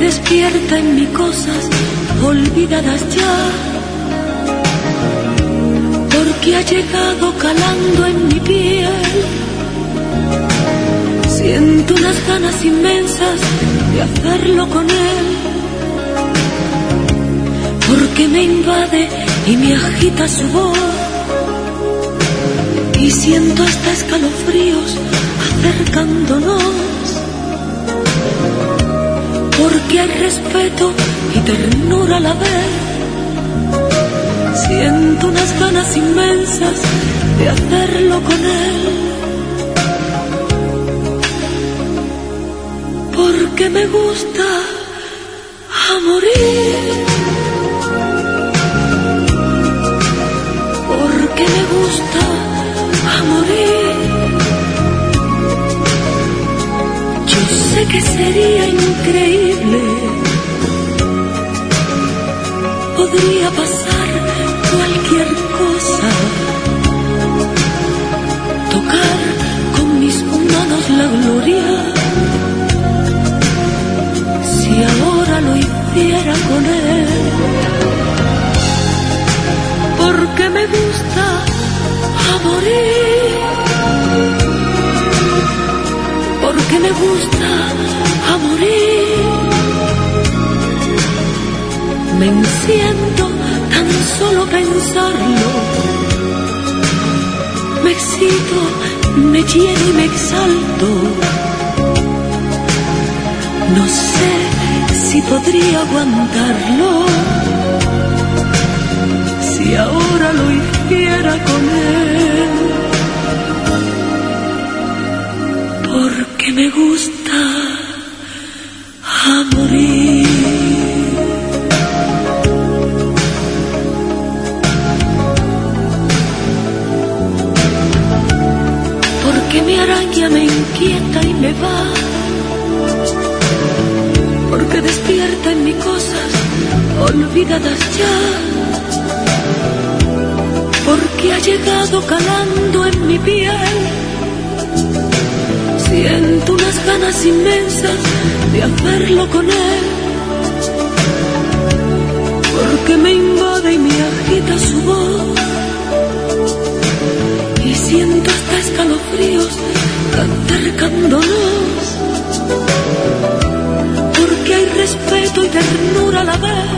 despierta en mí cosas olvidadas ya, porque ha llegado calando en mi piel. Siento unas ganas inmensas de hacerlo con él, porque me invade y me agita su voz, y siento hasta escalofríos acercándonos, porque hay respeto y ternura a la vez. Siento unas ganas inmensas de hacerlo con él, porque me gusta a morir, porque me gusta a morir. Yo sé que sería increíble, podría pasar cualquier cosa, tocar con mis manos la gloria, si ahora lo hiciera con él, porque me gusta a morir, porque me gusta a morir. Me enciendo tan solo pensarlo, me excito, me lleno y me exalto. No sé si podría aguantarlo, si ahora lo hiciera con él, porque me gusta a morir. Porque mi araña me inquieta y me va, porque despierta en mí cosas olvidadas ya, porque ha llegado calando en mi piel. Siento unas ganas inmensas de hacerlo con él, porque me invade y me agita su voz, y siento hasta escalofríos acercándonos, porque hay respeto y ternura a la vez.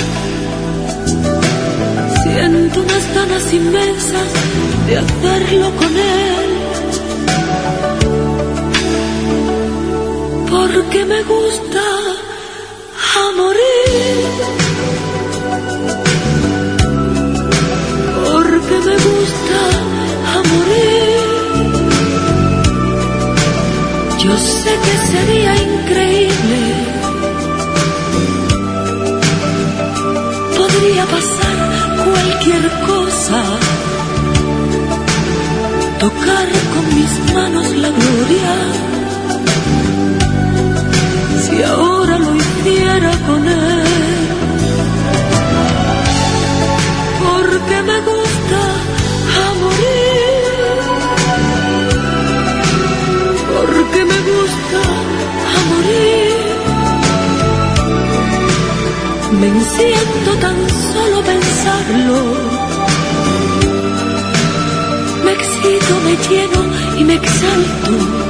Siento unas ganas inmensas de hacerlo con él, porque me gusta a morir, porque me gusta a morir. Yo sé que sería increíble, podría pasar cualquier cosa, tocar con mis manos la gloria, si ahora lo hiciera con él, porque me gusta a morir, porque me gusta a morir. Me enciendo tan solo pensarlo, me excito, me lleno y me exalto.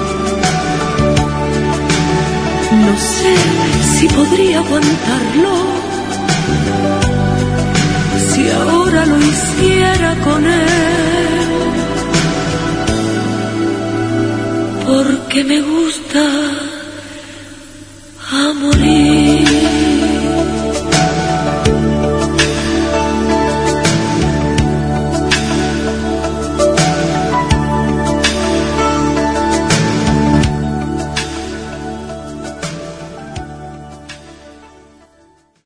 No sé si podría aguantarlo, si ahora lo hiciera con él, porque me gusta